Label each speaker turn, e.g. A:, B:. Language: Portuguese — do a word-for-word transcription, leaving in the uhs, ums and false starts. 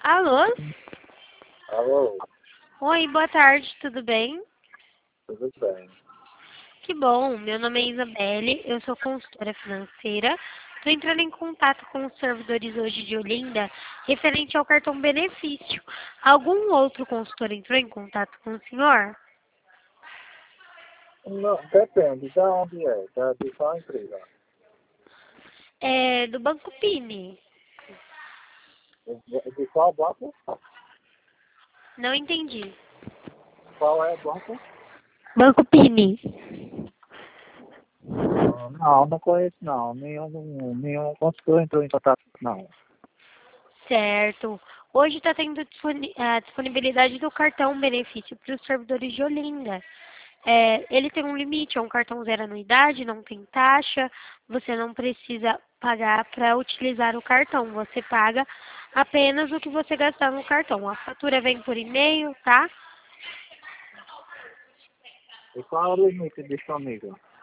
A: Alô?
B: Alô,
A: Oi, boa tarde, tudo bem?
B: tudo bem?
A: Que bom, meu nome é Isabelle, eu sou consultora financeira. Estou entrando em contato com os servidores hoje de Olinda, referente ao cartão benefício. Algum outro consultor entrou em contato com o senhor?
B: Não, depende, de onde é, da, de qual empresa?
A: É do Banco Pini.
B: De, de qual banco?
A: Não entendi.
B: Qual é o banco?
A: Banco Pini.
B: Ah, não, não conheço não, nenhum, nenhum consultor entrou em contato, não.
A: Certo. Hoje está tendo disponi- a disponibilidade do cartão benefício para os servidores de Olinda. É, ele tem um limite, é um cartão zero anuidade, não tem taxa, você não precisa pagar para utilizar o cartão, você paga apenas o que você gastar no cartão. A fatura vem por e-mail, tá?
B: E qual é o limite disponível?